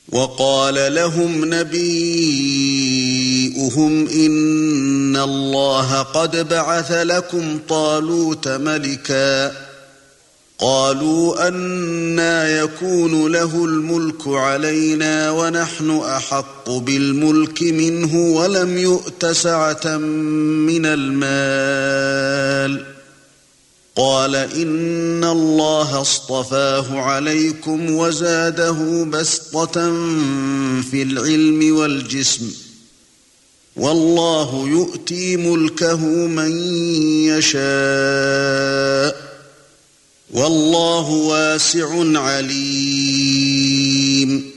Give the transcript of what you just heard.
وقال لهم نبيؤهم إن الله قد بعث لكم طالوت ملكا قالوا أنى يكون له الملك علينا ونحن أحق بالملك منه ولم يؤت سعة من المال قال إن الله اصطفاه عليكم وزاده بسطة في العلم والجسم والله يؤتي ملكه من يشاء والله واسع عليم